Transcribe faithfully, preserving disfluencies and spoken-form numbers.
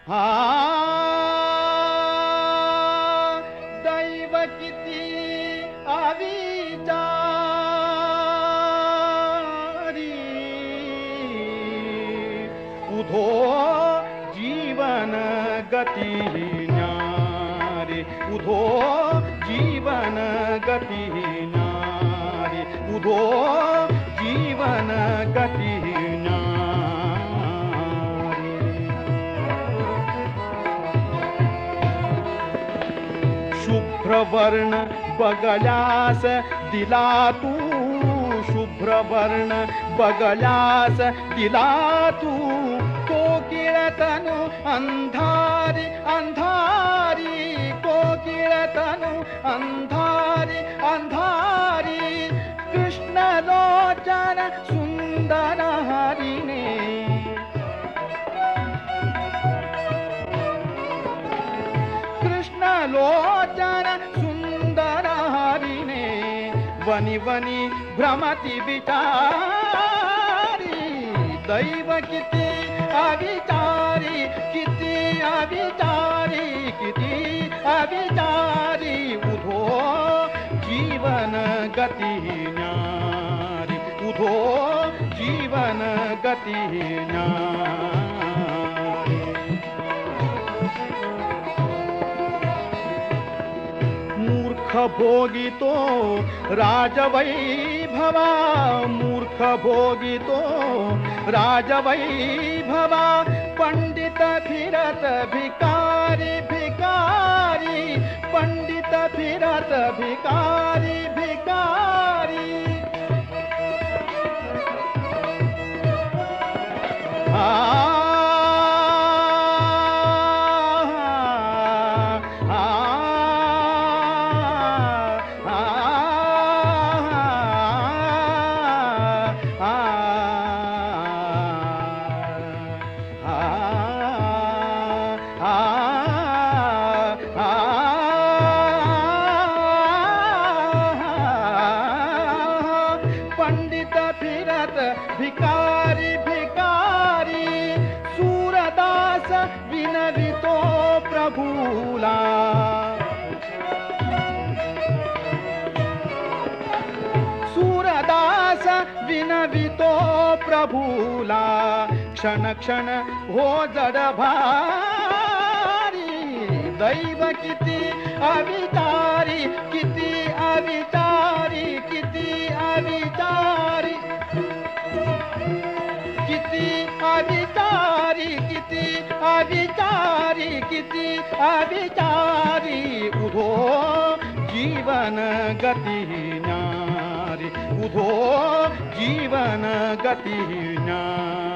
हा दैव किती अविचारी उधो जीवन गति न्यारी उधो जीवन गति न्यारी उधो जीवन गति न्यारी शुभ्र वर्ण बगल्यास दिला तू शुभ्र वर्ण बगल्यास दिला तू कोकिळतनु अंधारी अंधारी कोकिळतनु अंधारी अंधारी कृष्ण लोचन सुंदर हरिणे कृष्ण लोचन सुंदर हरिणे वनि वनि भ्रमति विचारी दैव किती अविचारी किती अविचारी किती अविचारी उधो जीवन गति न्यारी उधो जीवन गति न्यारी मूर्ख भोगितो राजवैभवा मूर्ख भोगितो राजवैभवा पंडित फिरत भिकारी भिकारी पंडित फिरत भिकारी भिकारी आ भिकारी भिकारी सूरदास विनवितो प्रभुला सूरदास विनवितो प्रभुला क्षण क्षण हो जड भारी दैव किती अविचारी किती अविचारी किती अविचारी किती अविचारी किती अविचारी किती अविचारी उधो जीवन गति न्यारी उधो जीवन गति न्यारी